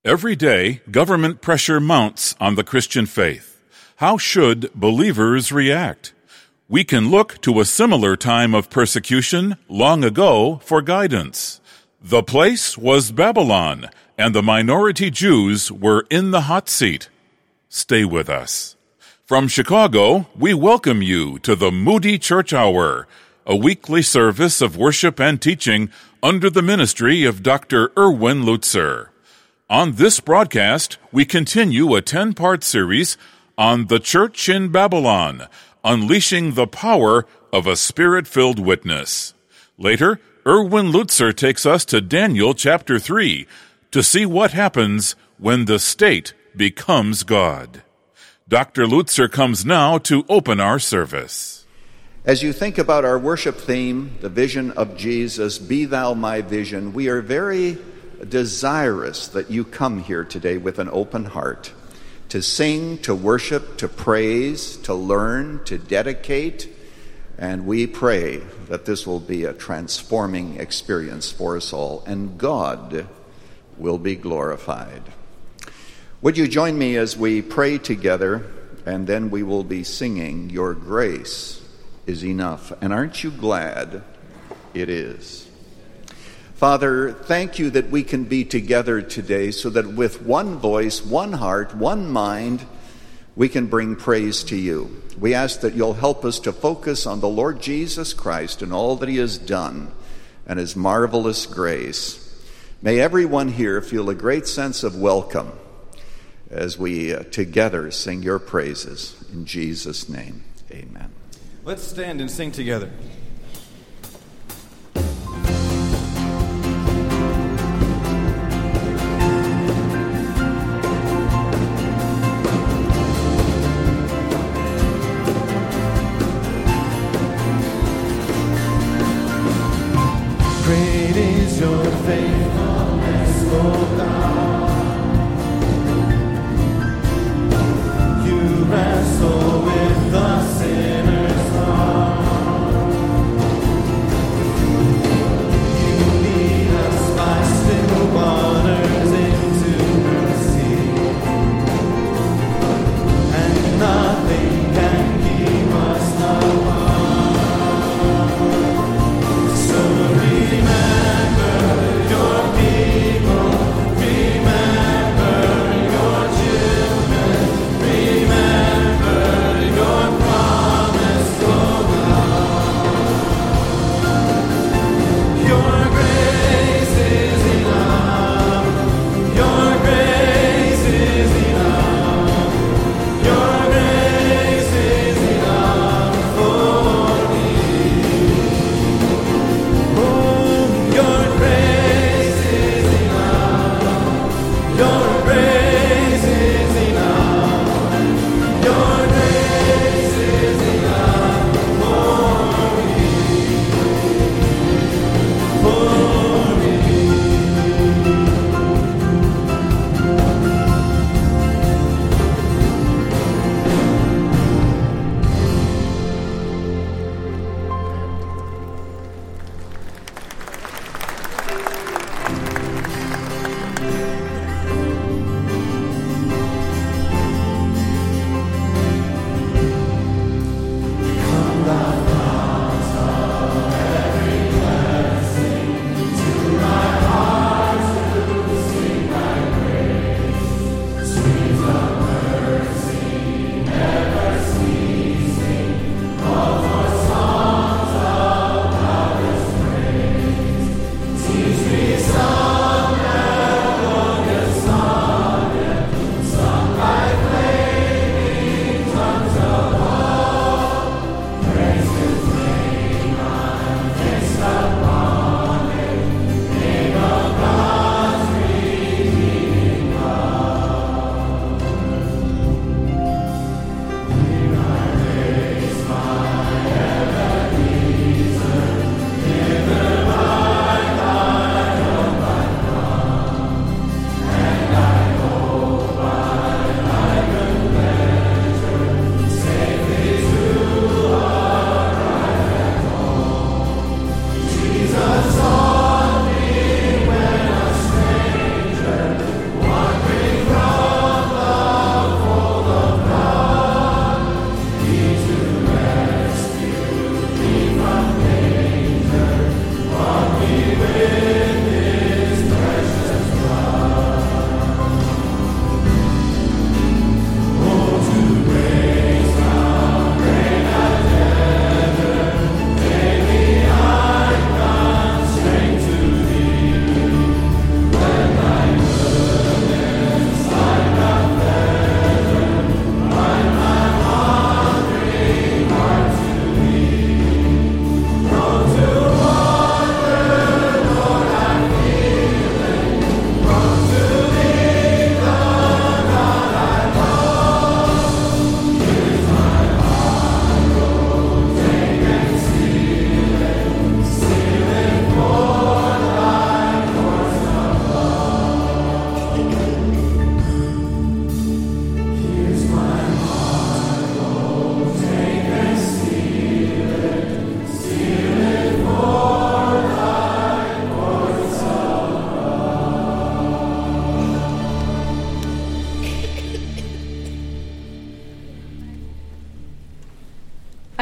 Every day, government pressure mounts on the Christian faith. How should believers react? We can look to a similar time of persecution long ago for guidance. The place was Babylon, and the minority Jews were in the hot seat. Stay with us. From Chicago, we welcome you to the Moody Church Hour, a weekly service of worship and teaching under the ministry of Dr. Erwin Lutzer. On this broadcast, we continue a 10-part series on the Church in Babylon, unleashing the power of a Spirit-filled witness. Later, Erwin Lutzer takes us to Daniel chapter 3 to see what happens when the state becomes God. Dr. Lutzer comes now to open our service. As you think about our worship theme, the vision of Jesus, Be Thou My Vision, we are very desirous that you come here today with an open heart to sing, to worship, to praise, to learn, to dedicate, and we pray that this will be a transforming experience for us all, and God will be glorified. Would you join me as we pray together, and then we will be singing, Your Grace is Enough. And aren't you glad it is? Father, thank you that we can be together today so that with one voice, one heart, one mind, we can bring praise to you. We ask that you'll help us to focus on the Lord Jesus Christ and all that he has done and his marvelous grace. May everyone here feel a great sense of welcome as we together sing your praises. In Jesus' name, amen. Let's stand and sing together. Great is your faithfulness, O God. You wrestle with the sinner's heart. You lead us by still waters into mercy, and nothing can keep us apart.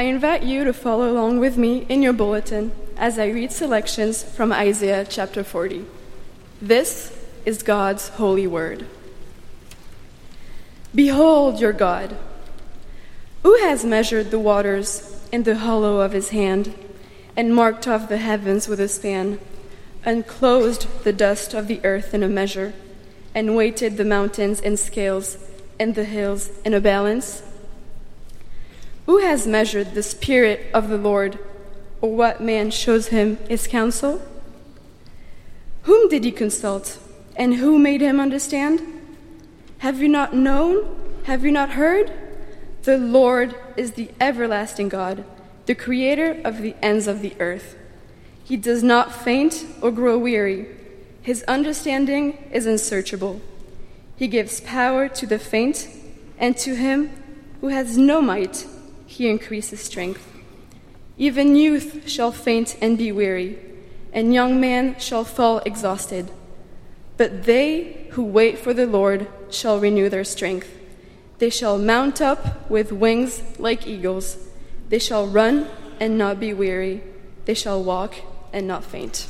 I invite you to follow along with me in your bulletin as I read selections from Isaiah chapter 40. This is God's holy word. Behold your God, who has measured the waters in the hollow of his hand, and marked off the heavens with a span, enclosed the dust of the earth in a measure, and weighted the mountains in scales, and the hills in a balance? Who has measured the Spirit of the Lord, or what man shows him his counsel? Whom did he consult, and who made him understand? Have you not known? Have you not heard? The Lord is the everlasting God, the creator of the ends of the earth. He does not faint or grow weary. His understanding is unsearchable. He gives power to the faint, and to him who has no might, he increases strength. Even youth shall faint and be weary, and young men shall fall exhausted. But they who wait for the Lord shall renew their strength. They shall mount up with wings like eagles. They shall run and not be weary. They shall walk and not faint.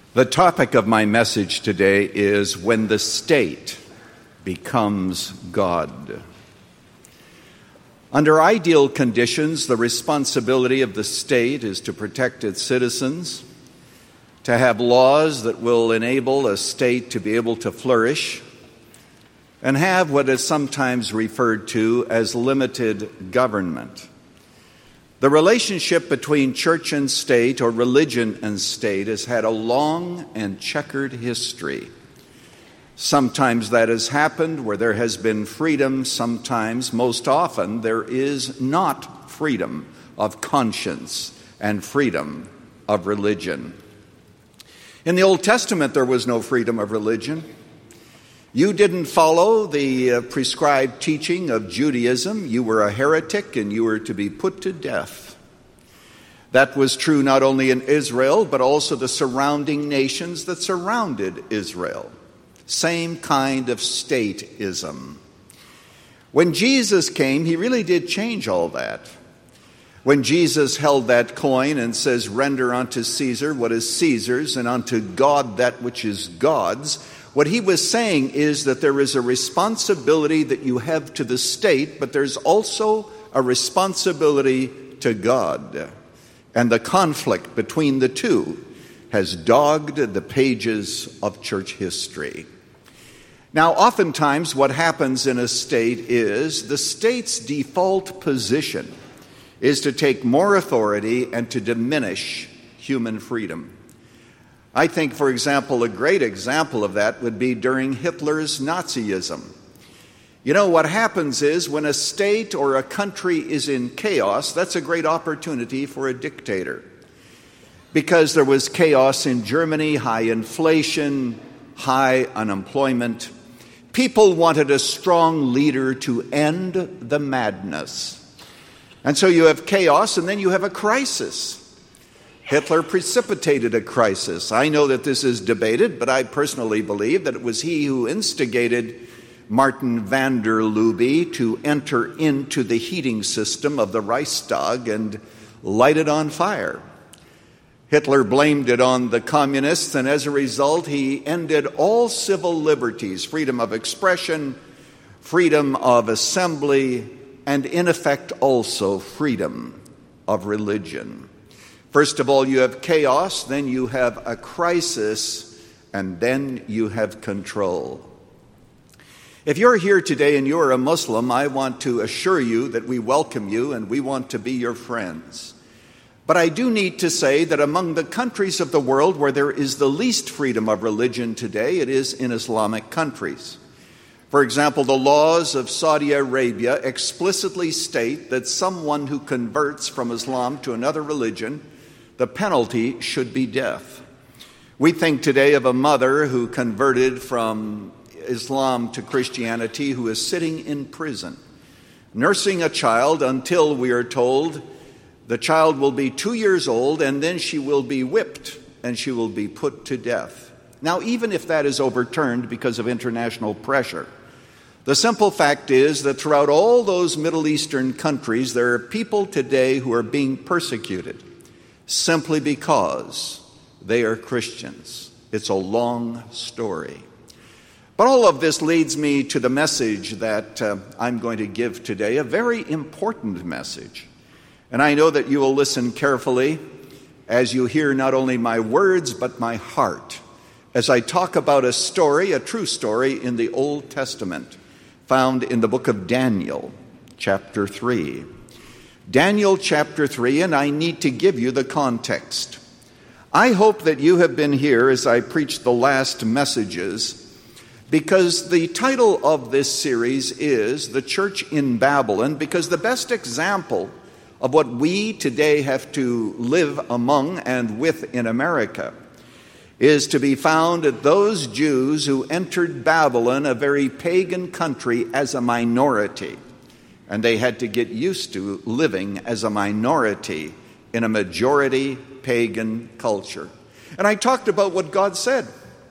The topic of my message today is when the state becomes God. Under ideal conditions, the responsibility of the state is to protect its citizens, to have laws that will enable a state to be able to flourish, and have what is sometimes referred to as limited government. The relationship between church and state, or religion and state, has had a long and checkered history. Sometimes that has happened where there has been freedom. Sometimes, most often, there is not freedom of conscience and freedom of religion. In the Old Testament, there was no freedom of religion. You didn't follow the prescribed teaching of Judaism. You were a heretic and you were to be put to death. That was true not only in Israel, but also the surrounding nations that surrounded Israel. Same kind of stateism. When Jesus came, he really did change all that. When Jesus held that coin and says, "Render unto Caesar what is Caesar's, and unto God that which is God's," what he was saying is that there is a responsibility that you have to the state, but there's also a responsibility to God. And the conflict between the two has dogged the pages of church history. Now, oftentimes what happens in a state is the state's default position is to take more authority and to diminish human freedom. I think, for example, a great example of that would be during Hitler's Nazism. You know, what happens is when a state or a country is in chaos, that's a great opportunity for a dictator. Because there was chaos in Germany, high inflation, high unemployment. People wanted a strong leader to end the madness. And so you have chaos, and then you have a crisis. Hitler precipitated a crisis. I know that this is debated, but I personally believe that it was he who instigated Martin van der Lubbe to enter into the heating system of the Reichstag and light it on fire. Hitler blamed it on the communists, and as a result, he ended all civil liberties, freedom of expression, freedom of assembly, and in effect also freedom of religion. First of all, you have chaos, then you have a crisis, and then you have control. If you're here today and you're a Muslim, I want to assure you that we welcome you and we want to be your friends. But I do need to say that among the countries of the world where there is the least freedom of religion today, it is in Islamic countries. For example, the laws of Saudi Arabia explicitly state that someone who converts from Islam to another religion, the penalty should be death. We think today of a mother who converted from Islam to Christianity who is sitting in prison, nursing a child until, we are told, the child will be 2 years old, and then she will be whipped and she will be put to death. Now, even if that is overturned because of international pressure, the simple fact is that throughout all those Middle Eastern countries, there are people today who are being persecuted simply because they are Christians. It's a long story. But all of this leads me to the message that I'm going to give today, a very important message. And I know that you will listen carefully as you hear not only my words, but my heart, as I talk about a story, a true story in the Old Testament, found in the book of Daniel, chapter 3. Daniel chapter 3, and I need to give you the context. I hope that you have been here as I preached the last messages, because the title of this series is The Church in Babylon, because the best example of what we today have to live among and with in America is to be found at those Jews who entered Babylon, a very pagan country, as a minority. And they had to get used to living as a minority in a majority pagan culture. And I talked about what God said.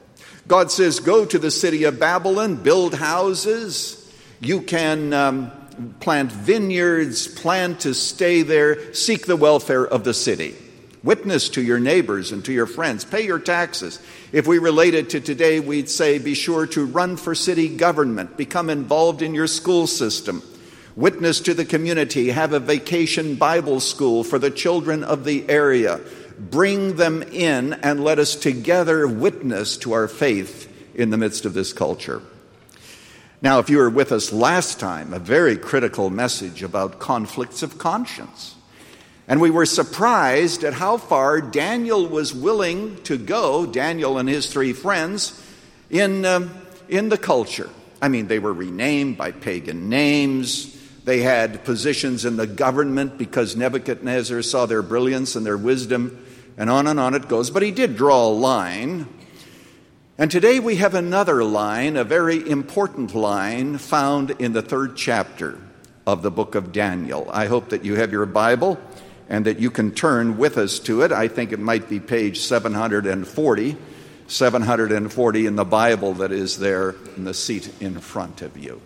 God says, go to the city of Babylon, build houses. You can plant vineyards, plan to stay there, seek the welfare of the city. Witness to your neighbors and to your friends. Pay your taxes. If we related to today, we'd say be sure to run for city government. Become involved in your school system. Witness to the community. Have a vacation Bible school for the children of the area. Bring them in and let us together witness to our faith in the midst of this culture. Now, if you were with us last time, a very critical message about conflicts of conscience. And we were surprised at how far Daniel was willing to go, Daniel and his three friends, in the culture. I mean, they were renamed by pagan names. They had positions in the government because Nebuchadnezzar saw their brilliance and their wisdom, and on it goes. But he did draw a line. And today we have another line, a very important line, found in the 3rd chapter of the book of Daniel. I hope that you have your Bible and that you can turn with us to it. I think it might be page 740 in the Bible that is there in the seat in front of you.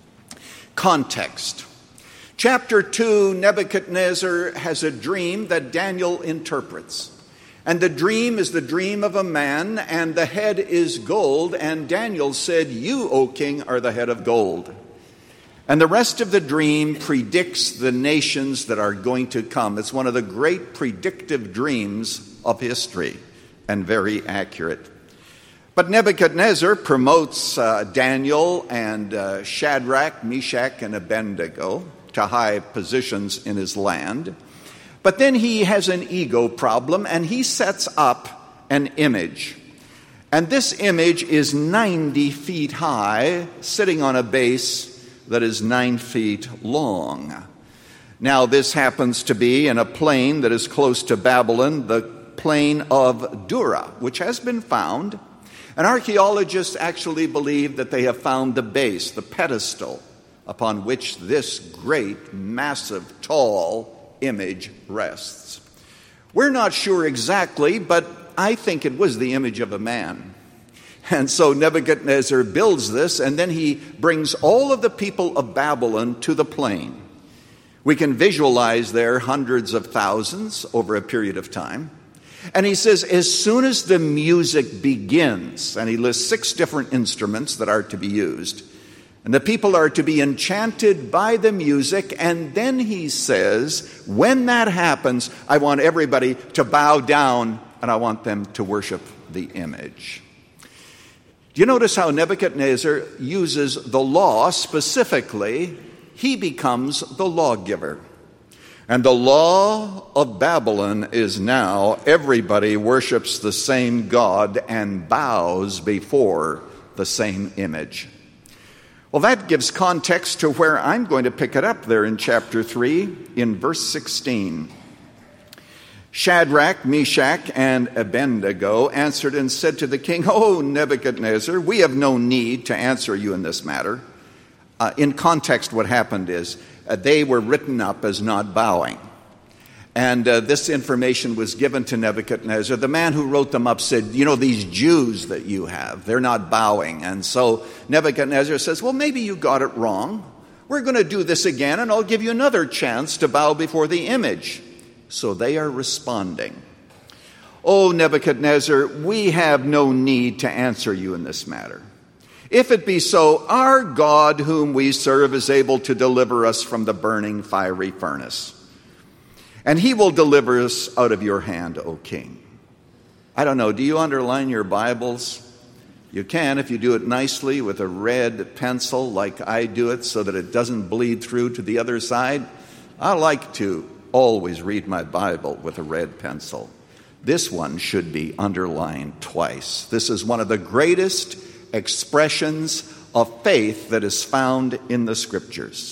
Context. Chapter 2, Nebuchadnezzar has a dream that Daniel interprets. And the dream is the dream of a man, and the head is gold. And Daniel said, "You, O king, are the head of gold." And the rest of the dream predicts the nations that are going to come. It's one of the great predictive dreams of history, and very accurate. But Nebuchadnezzar promotes Daniel and Shadrach, Meshach, and Abednego to high positions in his land. But then he has an ego problem, and he sets up an image. And this image is 90 feet high, sitting on a base that is 9 feet long. Now, this happens to be in a plain that is close to Babylon, the plain of Dura, which has been found. And archaeologists actually believe that they have found the base, the pedestal, upon which this great, massive, tall image rests. We're not sure exactly, but I think it was the image of a man. And so Nebuchadnezzar builds this, and then he brings all of the people of Babylon to the plain. We can visualize there hundreds of thousands over a period of time. And he says, as soon as the music begins, and he lists 6 different instruments that are to be used, and the people are to be enchanted by the music, and then he says, when that happens, I want everybody to bow down, and I want them to worship the image. Do you notice how Nebuchadnezzar uses the law specifically? He becomes the lawgiver. And the law of Babylon is now everybody worships the same God and bows before the same image. Well, that gives context to where I'm going to pick it up there in chapter 3 in verse 16. Shadrach, Meshach, and Abednego answered and said to the king, "O Nebuchadnezzar, we have no need to answer you in this matter." In context, what happened is they were written up as not bowing. And this information was given to Nebuchadnezzar. The man who wrote them up said, you know, these Jews that you have, they're not bowing. And so Nebuchadnezzar says, well, maybe you got it wrong. We're going to do this again, and I'll give you another chance to bow before the image. So they are responding. "O Nebuchadnezzar, we have no need to answer you in this matter. If it be so, our God whom we serve is able to deliver us from the burning fiery furnace. And he will deliver us out of your hand, O king." I don't know, do you underline your Bibles? You can if you do it nicely with a red pencil like I do it so that it doesn't bleed through to the other side. I like to always read my Bible with a red pencil. This one should be underlined twice. This is one of the greatest expressions of faith that is found in the Scriptures.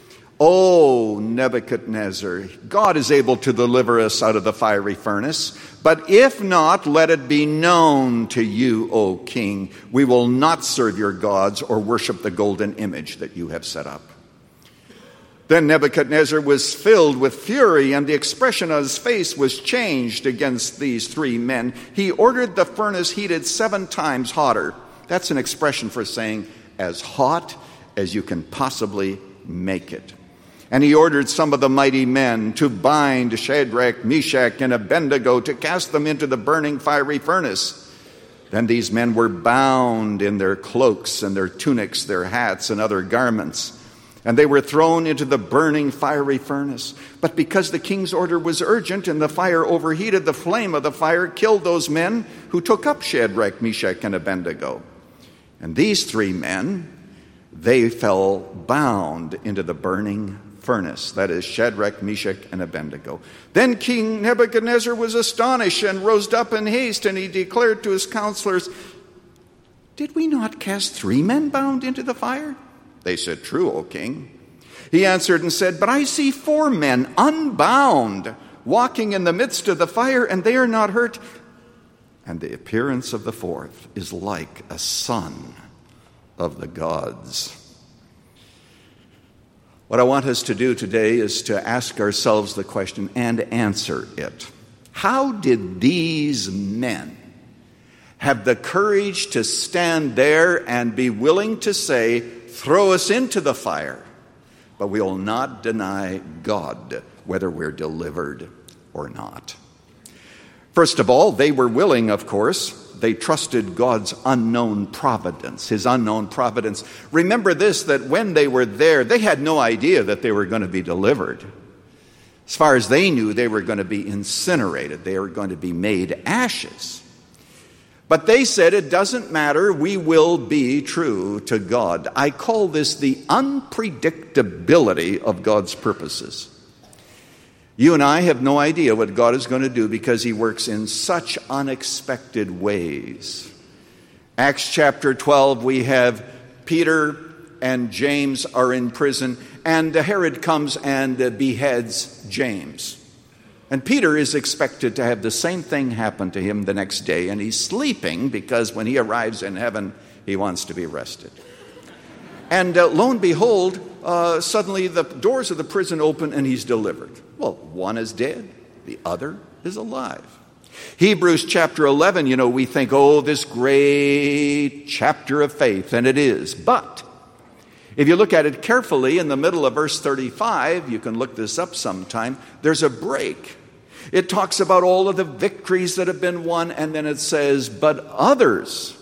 "O Nebuchadnezzar, God is able to deliver us out of the fiery furnace, but if not, let it be known to you, O king, we will not serve your gods or worship the golden image that you have set up." Then Nebuchadnezzar was filled with fury, and the expression on his face was changed against these 3 men. He ordered the furnace heated 7 times hotter. That's an expression for saying as hot as you can possibly make it. And he ordered some of the mighty men to bind Shadrach, Meshach, and Abednego to cast them into the burning fiery furnace. Then these men were bound in their cloaks and their tunics, their hats and other garments, and they were thrown into the burning fiery furnace. But because the king's order was urgent and the fire overheated, the flame of the fire killed those men who took up Shadrach, Meshach, and Abednego. And these three men, they fell bound into the burning furnace. That is Shadrach, Meshach, and Abednego. Then King Nebuchadnezzar was astonished and rose up in haste, and he declared to his counselors, "Did we not cast 3 men bound into the fire?" They said, "True, O king." He answered and said, "But I see 4 men unbound, walking in the midst of the fire, and they are not hurt. And the appearance of the 4th is like a son of the gods." What I want us to do today is to ask ourselves the question and answer it. How did these men have the courage to stand there and be willing to say, "Throw us into the fire, but we will not deny God whether we're delivered or not"? First of all, they were willing, of course. They trusted God's unknown providence, his unknown providence. Remember this, that when they were there, they had no idea that they were going to be delivered. As far as they knew, they were going to be incinerated. They were going to be made ashes. But they said, "It doesn't matter, we will be true to God." I call this the unpredictability of God's purposes. You and I have no idea what God is going to do because he works in such unexpected ways. Acts chapter 12, we have Peter and James are in prison, and Herod comes and beheads James. And Peter is expected to have the same thing happen to him the next day, and he's sleeping because when he arrives in heaven, he wants to be rested. And lo and behold, suddenly the doors of the prison open and he's delivered. Well, one is dead, the other is alive. Hebrews chapter 11, we think, oh, this great chapter of faith, and it is. But if you look at it carefully, in the middle of verse 35, you can look this up sometime, there's a break. It talks about all of the victories that have been won, and then it says, but others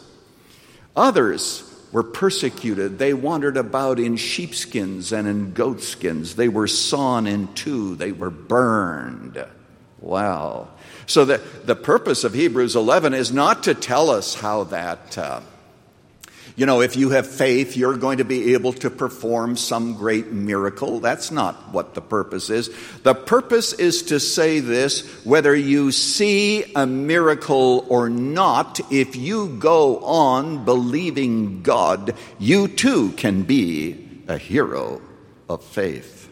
were persecuted. They wandered about in sheepskins and in goatskins. They were sawn in two. They were burned. Wow. So the purpose of Hebrews 11 is not to tell us how that, if you have faith, you're going to be able to perform some great miracle. That's not what the purpose is. The purpose is to say this: whether you see a miracle or not, if you go on believing God, you too can be a hero of faith.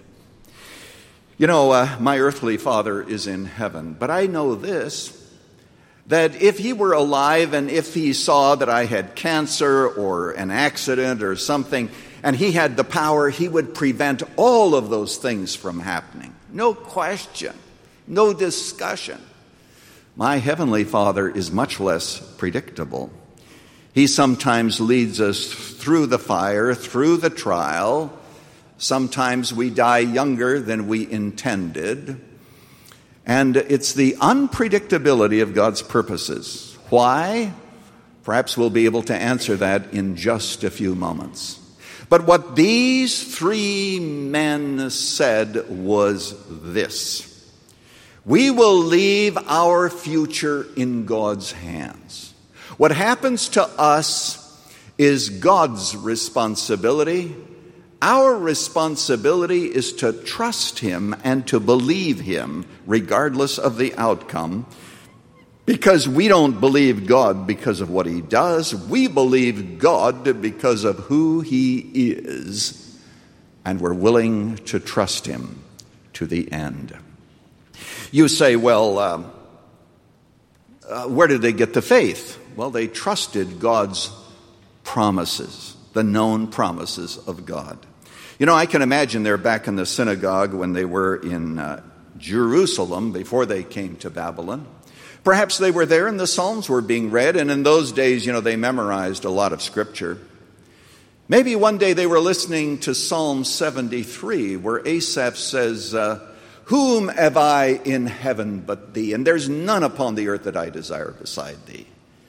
My earthly father is in heaven, but I know this, that if he were alive and if he saw that I had cancer or an accident or something, and he had the power, he would prevent all of those things from happening. No question, no discussion. My heavenly Father is much less predictable. He sometimes leads us through the fire, through the trial. Sometimes we die younger than we intended. And it's the unpredictability of God's purposes. Why? Perhaps we'll be able to answer that in just a few moments. But what these 3 men said was this: we will leave our future in God's hands. What happens to us is God's responsibility. Our responsibility is to trust him and to believe him regardless of the outcome, because we don't believe God because of what he does. We believe God because of who he is, and we're willing to trust him to the end. You say, well, where did they get the faith? Well, they trusted God's promises, the known promises of God. I can imagine they're back in the synagogue when they were in Jerusalem before they came to Babylon. Perhaps they were there and the Psalms were being read, and in those days, they memorized a lot of scripture. Maybe one day they were listening to Psalm 73, where Asaph says, whom have I in heaven but thee? And there's none upon the earth that I desire beside thee.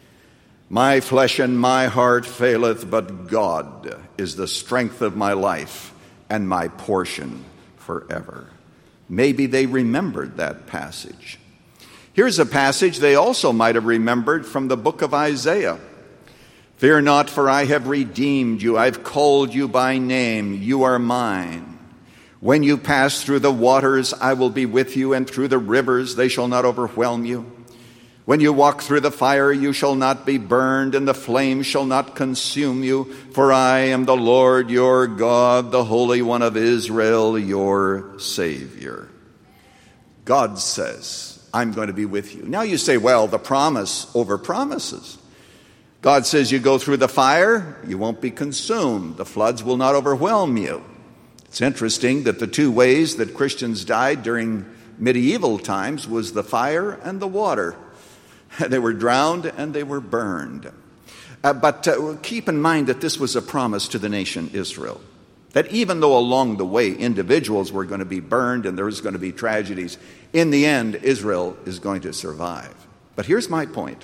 My flesh and my heart faileth, but God is the strength of my life and my portion forever. Maybe they remembered that passage. Here's a passage they also might have remembered from the book of Isaiah. Fear not, for I have redeemed you. I've called you by name. You are mine. When you pass through the waters, I will be with you, and through the rivers, they shall not overwhelm you. When you walk through the fire, you shall not be burned, and the flame shall not consume you. For I am the Lord your God, the Holy One of Israel, your Savior. God says, I'm going to be with you. Now you say, well, the promise over promises. God says you go through the fire, you won't be consumed. The floods will not overwhelm you. It's interesting that the two ways that Christians died during medieval times was the fire and the water. They were drowned and they were burned. But keep in mind that this was a promise to the nation Israel. That even though along the way individuals were going to be burned and there was going to be tragedies, in the end Israel is going to survive. But here's my point.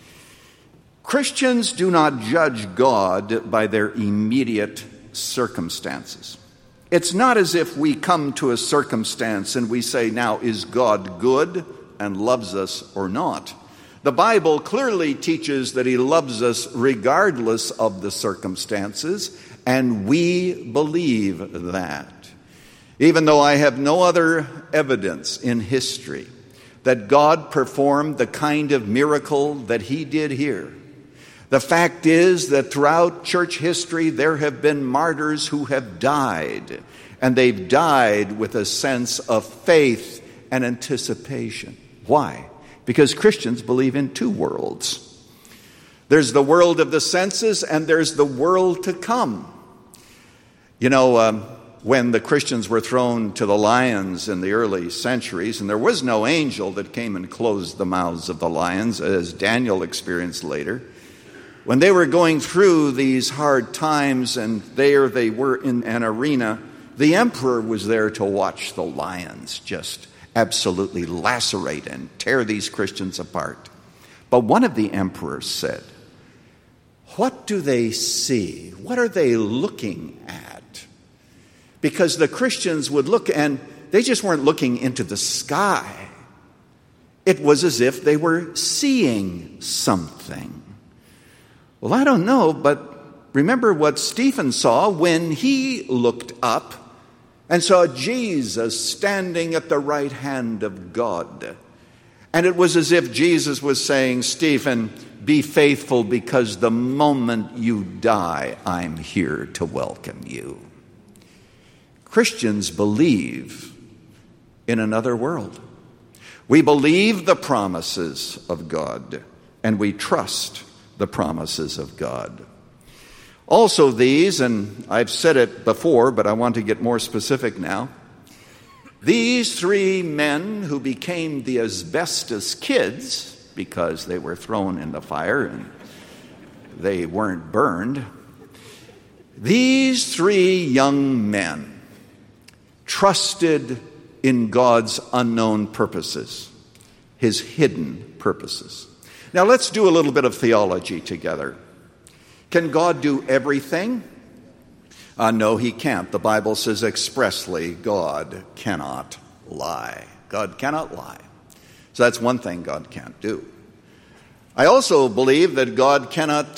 Christians do not judge God by their immediate circumstances. It's not as if we come to a circumstance and we say, now, is God good and loves us or not? The Bible clearly teaches that he loves us regardless of the circumstances, and we believe that. Even though I have no other evidence in history that God performed the kind of miracle that he did here, the fact is that throughout church history there have been martyrs who have died, and they've died with a sense of faith and anticipation. Why? Because Christians believe in two worlds. There's the world of the senses and there's the world to come. You know, when the Christians were thrown to the lions in the early centuries, and there was no angel that came and closed the mouths of the lions, as Daniel experienced later, when they were going through these hard times and there they were in an arena, the emperor was there to watch the lions just absolutely lacerate and tear these Christians apart. But one of the emperors said, what do they see? What are they looking at? Because the Christians would look and they just weren't looking into the sky. It was as if they were seeing something. Well, I don't know, but remember what Stephen saw when he looked up and saw Jesus standing at the right hand of God. And it was as if Jesus was saying, Stephen, be faithful because the moment you die, I'm here to welcome you. Christians believe in another world. We believe the promises of God, and we trust the promises of God. Also these, and I've said it before, but I want to get more specific now, these three men who became the asbestos kids because they were thrown in the fire and they weren't burned, these three young men trusted in God's unknown purposes, his hidden purposes. Now let's do a little bit of theology together. Can God do everything? No, he can't. The Bible says expressly, God cannot lie. God cannot lie. So that's one thing God can't do. I also believe that God cannot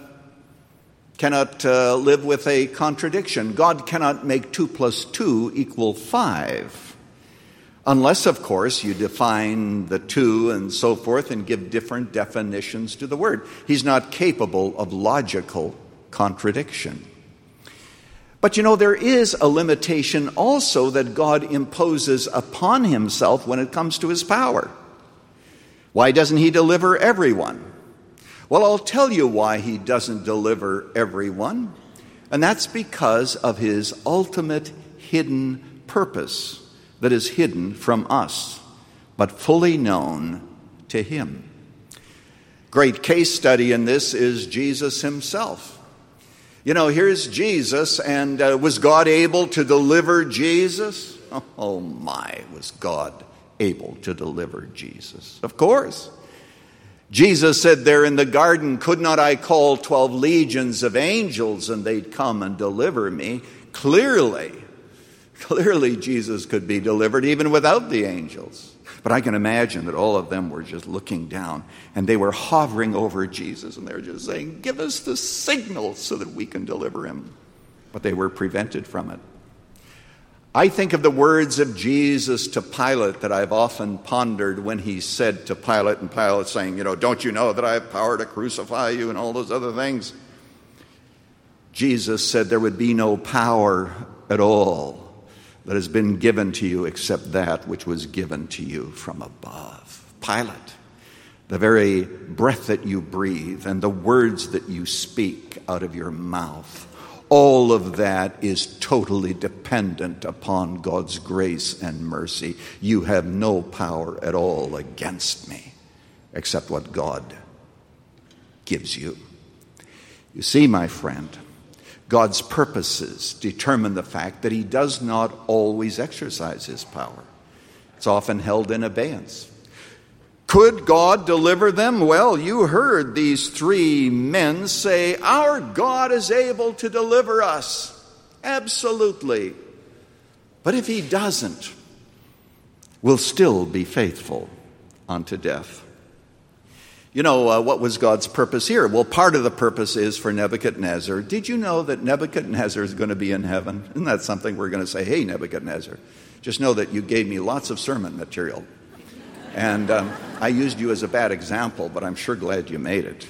live with a contradiction. God cannot make 2 + 2 = 5. Unless, of course, you define the two and so forth and give different definitions to the word. He's not capable of logical contradiction. But you know, there is a limitation also that God imposes upon himself when it comes to his power. Why doesn't he deliver everyone? Well, I'll tell you why he doesn't deliver everyone. And that's because of his ultimate hidden purpose that is hidden from us, but fully known to him. Great case study in this is Jesus himself. You know, here's Jesus, and was God able to deliver Jesus? Oh my, was God able to deliver Jesus? Of course. Jesus said there in the garden, could not I call 12 legions of angels and they'd come and deliver me? Clearly Jesus could be delivered even without the angels. But I can imagine that all of them were just looking down and they were hovering over Jesus and they were just saying, give us the signal so that we can deliver him. But they were prevented from it. I think of the words of Jesus to Pilate that I've often pondered when he said to Pilate, and Pilate saying, don't you know that I have power to crucify you and all those other things? Jesus said there would be no power at all that has been given to you except that which was given to you from above. Pilate, the very breath that you breathe and the words that you speak out of your mouth, all of that is totally dependent upon God's grace and mercy. You have no power at all against me except what God gives you. You see, my friend, God's purposes determine the fact that he does not always exercise his power. It's often held in abeyance. Could God deliver them? Well, you heard these three men say, our God is able to deliver us. Absolutely. But if he doesn't, we'll still be faithful unto death. What was God's purpose here? Well, part of the purpose is for Nebuchadnezzar. Did you know that Nebuchadnezzar is going to be in heaven? Isn't that something we're going to say, hey, Nebuchadnezzar, just know that you gave me lots of sermon material. And I used you as a bad example, but I'm sure glad you made it.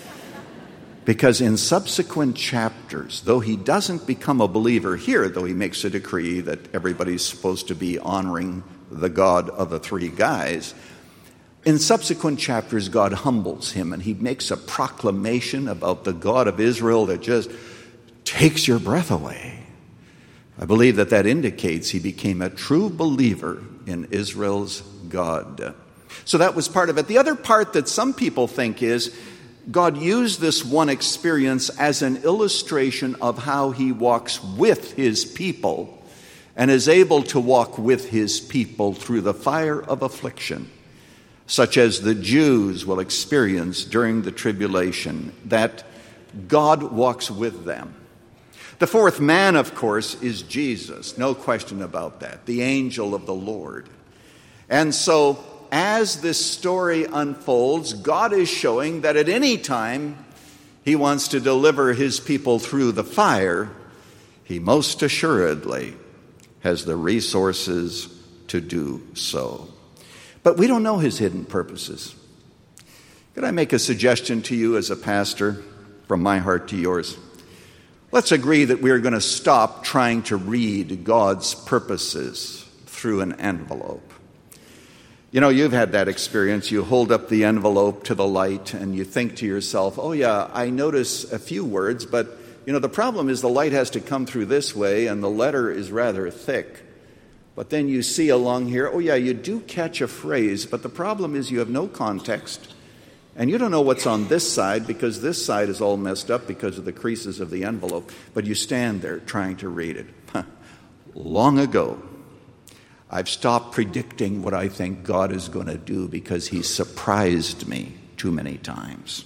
Because in subsequent chapters, though he doesn't become a believer here, though he makes a decree that everybody's supposed to be honoring the God of the three guys, in subsequent chapters, God humbles him and he makes a proclamation about the God of Israel that just takes your breath away. I believe that indicates he became a true believer in Israel's God. So that was part of it. The other part that some people think is God used this one experience as an illustration of how he walks with his people and is able to walk with his people through the fire of affliction, such as the Jews will experience during the tribulation, that God walks with them. The fourth man, of course, is Jesus. No question about that. The angel of the Lord. And so, as this story unfolds, God is showing that at any time he wants to deliver his people through the fire, he most assuredly has the resources to do so. But we don't know his hidden purposes. Could I make a suggestion to you as a pastor from my heart to yours? Let's agree that we are going to stop trying to read God's purposes through an envelope. You've had that experience. You hold up the envelope to the light and you think to yourself, oh yeah, I notice a few words, but the problem is the light has to come through this way and the letter is rather thick. But then you see along here, oh yeah, you do catch a phrase, but the problem is you have no context and you don't know what's on this side because this side is all messed up because of the creases of the envelope, but you stand there trying to read it. Long ago, I've stopped predicting what I think God is going to do because he surprised me too many times.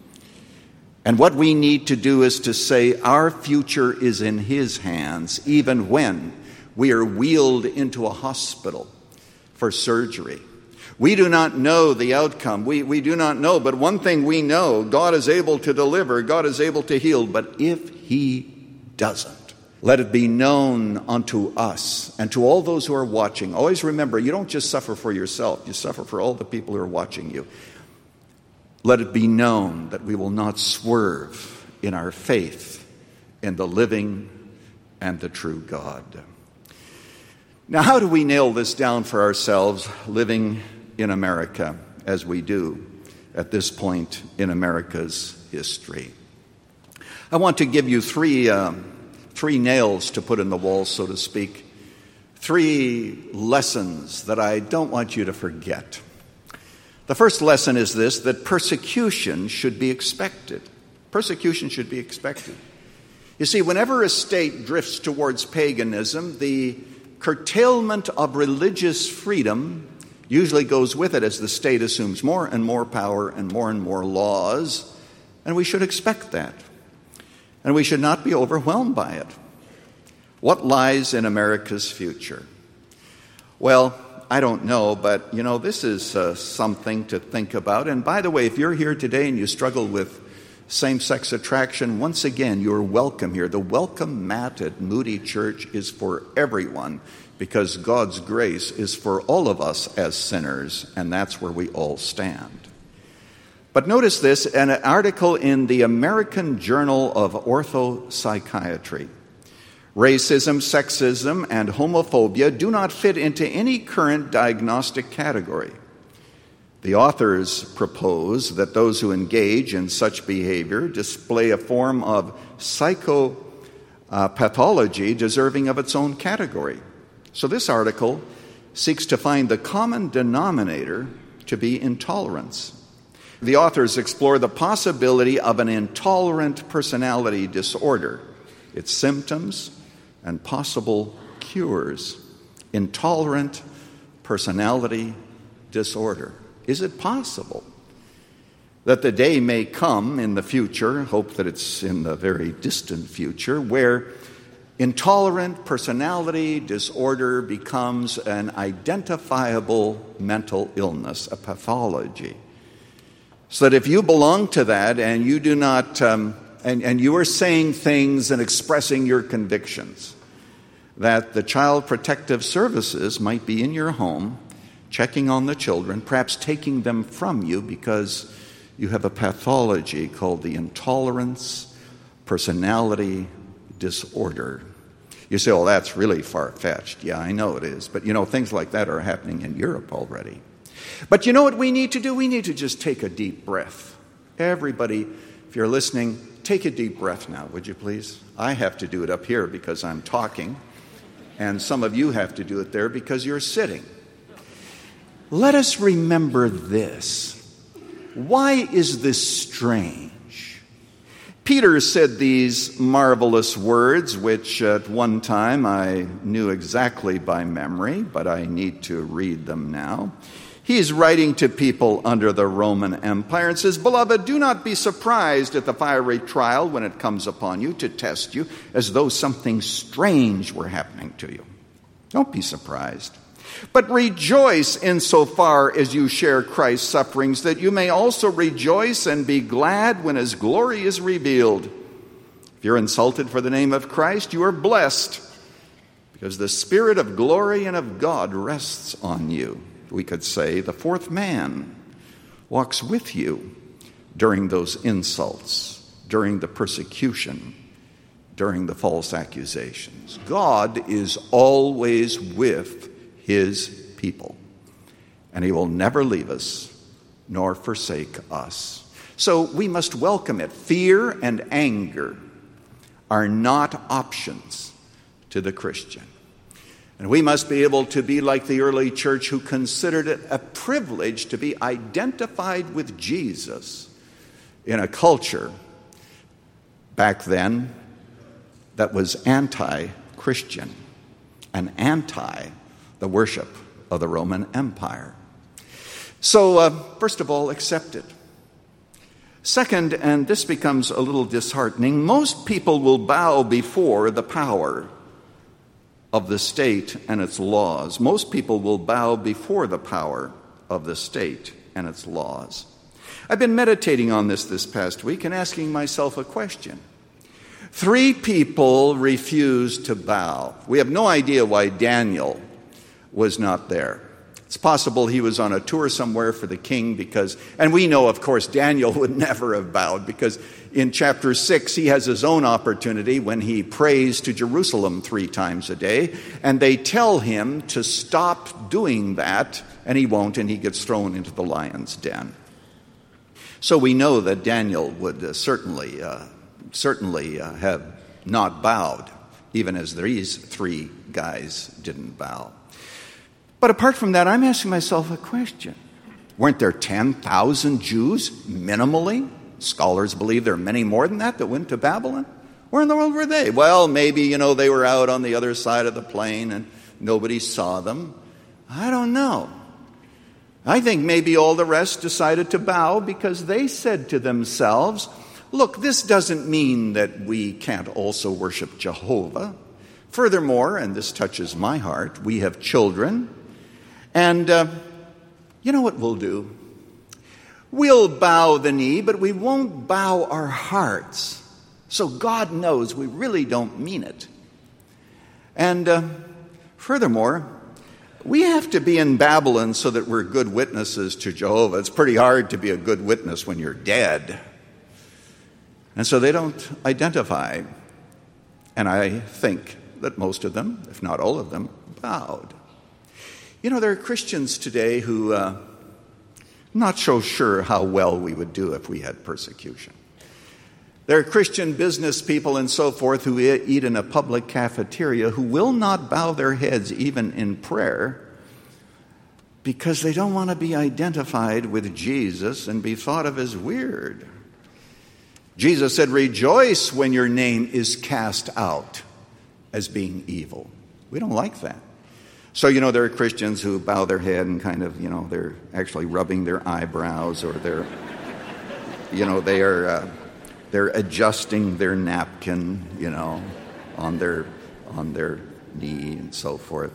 And what we need to do is to say our future is in his hands, even when we are wheeled into a hospital for surgery. We do not know the outcome. We do not know. But one thing we know, God is able to deliver. God is able to heal. But if he doesn't, let it be known unto us and to all those who are watching. Always remember, you don't just suffer for yourself. You suffer for all the people who are watching you. Let it be known that we will not swerve in our faith in the living and the true God. Now, how do we nail this down for ourselves living in America as we do at this point in America's history? I want to give you three nails to put in the wall, so to speak. 3 lessons that I don't want you to forget. The first lesson is this, that persecution should be expected. Persecution should be expected. You see, whenever a state drifts towards paganism, the curtailment of religious freedom usually goes with it as the state assumes more and more power and more laws, and we should expect that. And we should not be overwhelmed by it. What lies in America's future? Well, I don't know, but, this is something to think about. And by the way, if you're here today and you struggle with same-sex attraction, once again, you're welcome here. The welcome mat at Moody Church is for everyone because God's grace is for all of us as sinners, and that's where we all stand. But notice this, an article in the American Journal of Orthopsychiatry. Racism, sexism, and homophobia do not fit into any current diagnostic category. The authors propose that those who engage in such behavior display a form of psychopathology deserving of its own category. So this article seeks to find the common denominator to be intolerance. The authors explore the possibility of an intolerant personality disorder, its symptoms, and possible cures. Intolerant personality disorder. Is it possible that the day may come in the future, hope that it's in the very distant future, where intolerant personality disorder becomes an identifiable mental illness, a pathology? So that if you belong to that and you do not, and you are saying things and expressing your convictions, that the Child Protective Services might be in your home, checking on the children, perhaps taking them from you because you have a pathology called the intolerance personality disorder. You say, oh, that's really far-fetched. Yeah, I know it is. But, things like that are happening in Europe already. But you know what we need to do? We need to just take a deep breath. Everybody, if you're listening, take a deep breath now, would you please? I have to do it up here because I'm talking, and some of you have to do it there because you're sitting. Let us remember this. Why is this strange? Peter said these marvelous words, which at one time I knew exactly by memory, but I need to read them now. He's writing to people under the Roman Empire and says, "Beloved, do not be surprised at the fiery trial when it comes upon you to test you, as though something strange were happening to you. Don't be surprised. But rejoice insofar as you share Christ's sufferings, that you may also rejoice and be glad when his glory is revealed. If you're insulted for the name of Christ, you are blessed, because the Spirit of glory and of God rests on you." We could say the fourth man walks with you during those insults, during the persecution, during the false accusations. God is always with his people, and he will never leave us nor forsake us. So we must welcome it. Fear and anger are not options to the Christian. And we must be able to be like the early church, who considered it a privilege to be identified with Jesus in a culture back then that was anti-Christian and anti the worship of the Roman Empire. So, first of all, accept it. Second, and this becomes a little disheartening, most people will bow before the power of the state and its laws. Most people will bow before the power of the state and its laws. I've been meditating on this past week and asking myself a question. 3 people refused to bow. We have no idea why Daniel was not there. It's possible he was on a tour somewhere for the king and we know, of course, Daniel would never have bowed, because in chapter 6, he has his own opportunity when he prays to Jerusalem 3 times a day, and they tell him to stop doing that, and he won't, and he gets thrown into the lion's den. So we know that Daniel would certainly have not bowed, even as these 3 guys didn't bow. But apart from that, I'm asking myself a question. Weren't there 10,000 Jews, minimally? Scholars believe there are many more than that went to Babylon. Where in the world were they? Well, maybe, they were out on the other side of the plain and nobody saw them. I don't know. I think maybe all the rest decided to bow because they said to themselves, look, this doesn't mean that we can't also worship Jehovah. Furthermore, and this touches my heart, we have children. And you know what we'll do? We'll bow the knee, but we won't bow our hearts. So God knows we really don't mean it. And furthermore, we have to be in Babylon so that we're good witnesses to Jehovah. It's pretty hard to be a good witness when you're dead. And so they don't identify. And I think that most of them, if not all of them, bowed. There are Christians today who I'm not so sure how well we would do if we had persecution. There are Christian business people and so forth who eat in a public cafeteria who will not bow their heads even in prayer because they don't want to be identified with Jesus and be thought of as weird. Jesus said, rejoice when your name is cast out as being evil. We don't like that. So, there are Christians who bow their head and kind of, they're actually rubbing their eyebrows or they're adjusting their napkin, on their knee and so forth.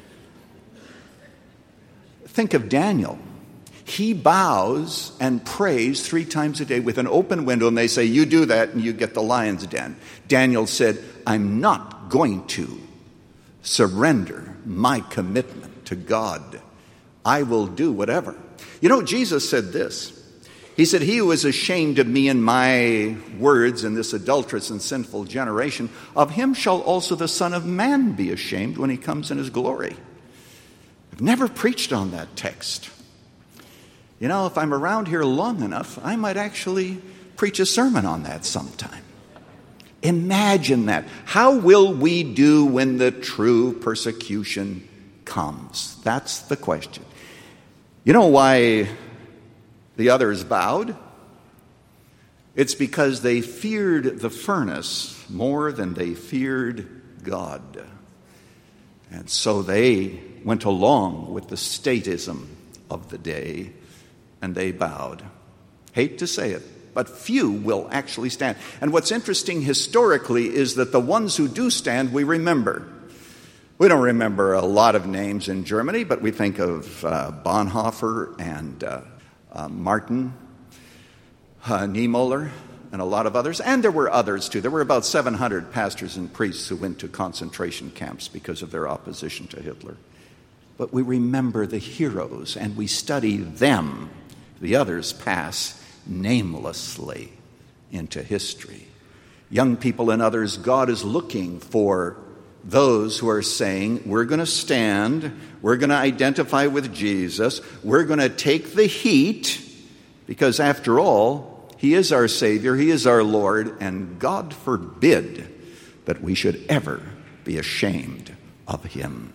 Think of Daniel. He bows and prays 3 times a day with an open window, and they say, you do that and you get the lion's den. Daniel said, I'm not going to surrender my commitment to God. I will do whatever. Jesus said this. He said, he who is ashamed of me and my words in this adulterous and sinful generation, of him shall also the Son of Man be ashamed when he comes in his glory. I've never preached on that text. If I'm around here long enough, I might actually preach a sermon on that sometime. Imagine that. How will we do when the true persecution comes? That's the question. You know why the others bowed? It's because they feared the furnace more than they feared God. And so they went along with the statism of the day, and they bowed. Hate to say it, but few will actually stand. And what's interesting historically is that the ones who do stand, we remember. We don't remember a lot of names in Germany, but we think of Bonhoeffer and Martin Niemöller and a lot of others. And there were others too. There were about 700 pastors and priests who went to concentration camps because of their opposition to Hitler. But we remember the heroes and we study them. The others pass namelessly into history. Young people and others, God is looking for those who are saying, we're going to stand, we're going to identify with Jesus, we're going to take the heat, because after all, he is our Savior, he is our Lord, and God forbid that we should ever be ashamed of him.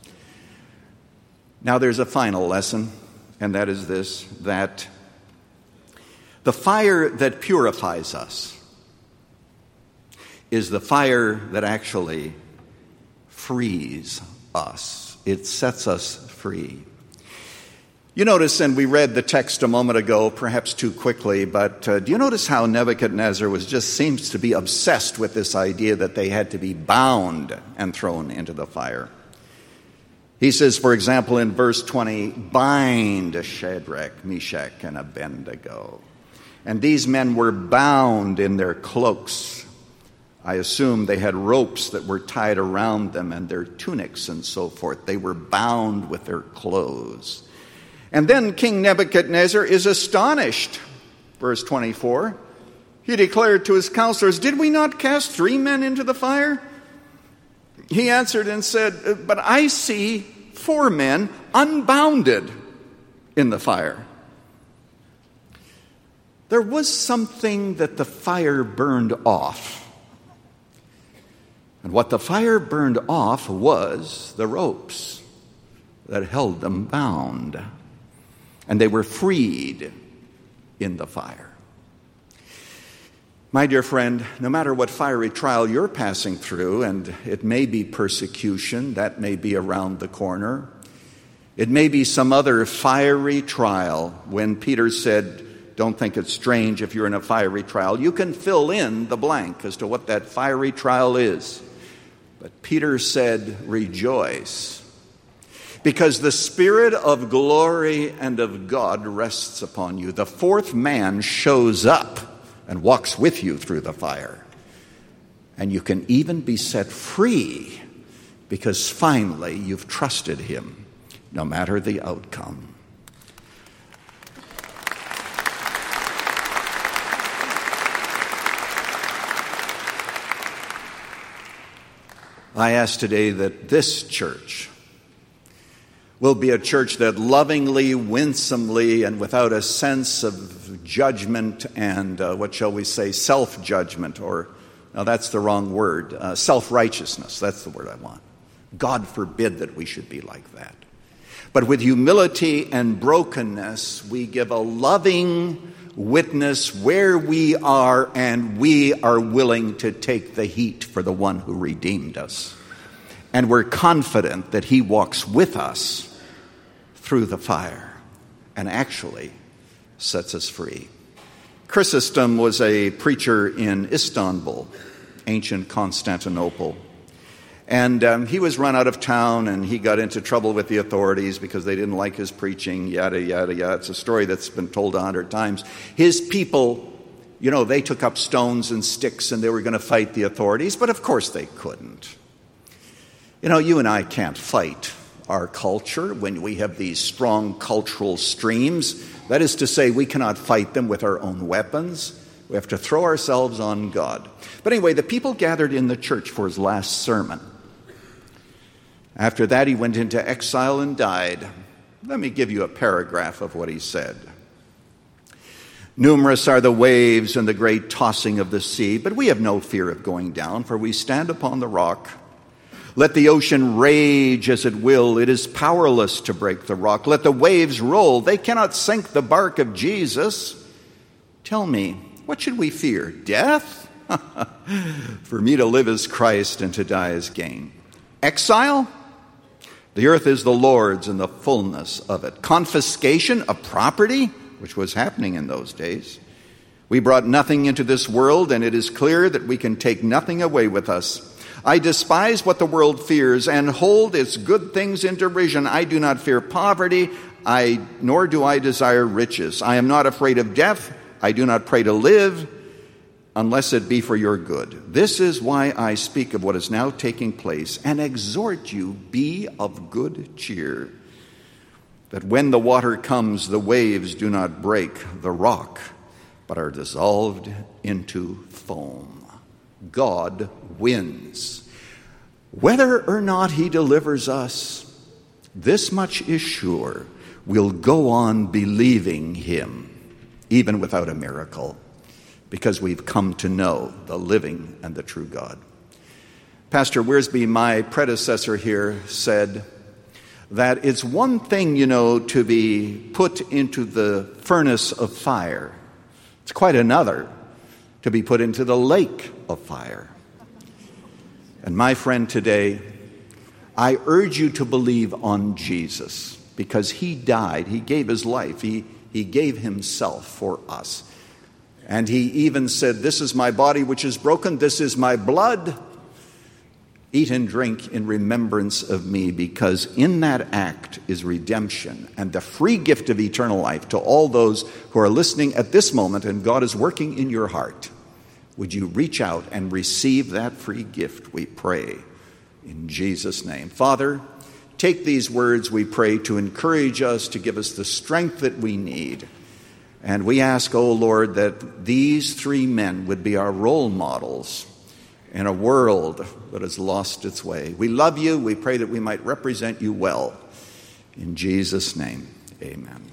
Now there's a final lesson, and that is this, that the fire that purifies us is the fire that actually frees us. It sets us free. You notice, and we read the text a moment ago, perhaps too quickly, but do you notice how Nebuchadnezzar seems to be obsessed with this idea that they had to be bound and thrown into the fire? He says, for example, in verse 20, bind Shadrach, Meshach, and Abednego. And these men were bound in their cloaks. I assume they had ropes that were tied around them and their tunics and so forth. They were bound with their clothes. And then King Nebuchadnezzar is astonished. Verse 24, he declared to his counselors, did we not cast 3 men into the fire? He answered and said, but I see 4 men unbounded in the fire. There was something that the fire burned off. And what the fire burned off was the ropes that held them bound. And they were freed in the fire. My dear friend, no matter what fiery trial you're passing through, and it may be persecution, that may be around the corner. It may be some other fiery trial. When Peter said, don't think it's strange if you're in a fiery trial, you can fill in the blank as to what that fiery trial is. But Peter said, rejoice, because the Spirit of glory and of God rests upon you. The fourth man shows up and walks with you through the fire. And you can even be set free because finally you've trusted him, no matter the outcome. I ask today that this church will be a church that lovingly, winsomely, and without a sense of judgment and, self-judgment, or, no, that's the wrong word, self-righteousness, that's the word I want. God forbid that we should be like that. But with humility and brokenness, we give a loving witness where we are, and we are willing to take the heat for the one who redeemed us. And we're confident that he walks with us through the fire and actually sets us free. Chrysostom was a preacher in Istanbul, ancient Constantinople. And he was run out of town, and he got into trouble with the authorities because they didn't like his preaching, yada, yada, yada. It's a story that's been told 100 times. His people, they took up stones and sticks, and they were going to fight the authorities, but of course they couldn't. You and I can't fight our culture when we have these strong cultural streams. That is to say, we cannot fight them with our own weapons. We have to throw ourselves on God. But anyway, the people gathered in the church for his last sermon. After that, he went into exile and died. Let me give you a paragraph of what he said. Numerous are the waves and the great tossing of the sea, but we have no fear of going down, for we stand upon the rock. Let the ocean rage as it will, it is powerless to break the rock. Let the waves roll, they cannot sink the bark of Jesus. Tell me, what should we fear? Death? For me to live is Christ and to die is gain. Exile? The earth is the Lord's and the fullness of it. Confiscation of property, which was happening in those days. We brought nothing into this world, and it is clear that we can take nothing away with us. I despise what the world fears and hold its good things in derision. I do not fear poverty, nor do I desire riches. I am not afraid of death. I do not pray to live, unless it be for your good. This is why I speak of what is now taking place and exhort you, be of good cheer, that when the water comes, the waves do not break the rock, but are dissolved into foam. God wins. Whether or not he delivers us, this much is sure, we'll go on believing him, even without a miracle, because we've come to know the living and the true God. Pastor Wiersbe, my predecessor here, said that it's one thing, to be put into the furnace of fire. It's quite another to be put into the lake of fire. And my friend, today, I urge you to believe on Jesus, because he died, he gave his life, he gave himself for us. And he even said, this is my body which is broken, this is my blood. Eat and drink in remembrance of me, because in that act is redemption and the free gift of eternal life to all those who are listening at this moment, and God is working in your heart. Would you reach out and receive that free gift, we pray, in Jesus' name. Father, take these words, we pray, to encourage us, to give us the strength that we need. And we ask, O Lord, that these three men would be our role models in a world that has lost its way. We love you. We pray that we might represent you well. In Jesus' name, amen.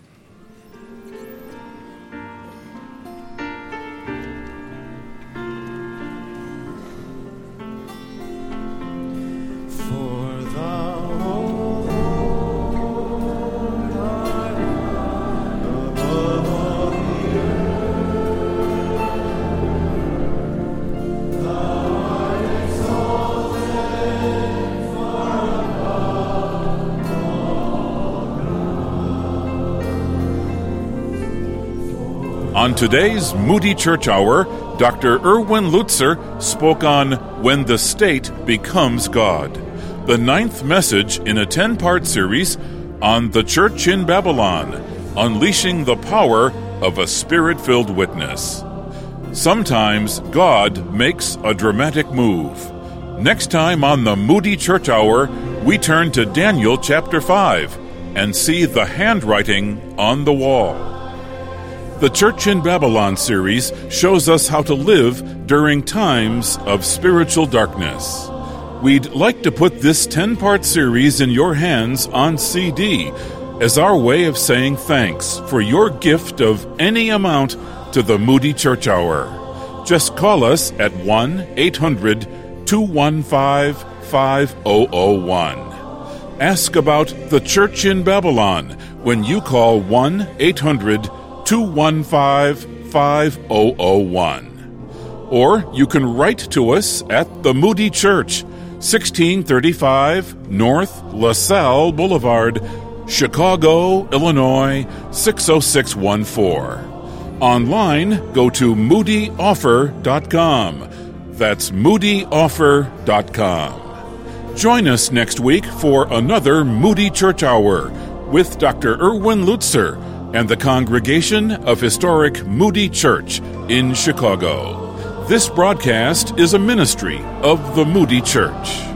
On today's Moody Church Hour, Dr. Erwin Lutzer spoke on When the State Becomes God, the 9th message in a 10-part series on the Church in Babylon, unleashing the power of a Spirit-filled witness. Sometimes God makes a dramatic move. Next time on the Moody Church Hour, we turn to Daniel chapter 5 and see the handwriting on the wall. The Church in Babylon series shows us how to live during times of spiritual darkness. We'd like to put this 10-part series in your hands on CD as our way of saying thanks for your gift of any amount to the Moody Church Hour. Just call us at 1-800-215-5001. Ask about the Church in Babylon when you call 1-800-215-5001. Or you can write to us at the Moody Church, 1635 North LaSalle Boulevard, Chicago, Illinois, 60614. Online, go to moodyoffer.com. That's moodyoffer.com. Join us next week for another Moody Church Hour with Dr. Erwin Lutzer and the congregation of historic Moody Church in Chicago. This broadcast is a ministry of the Moody Church.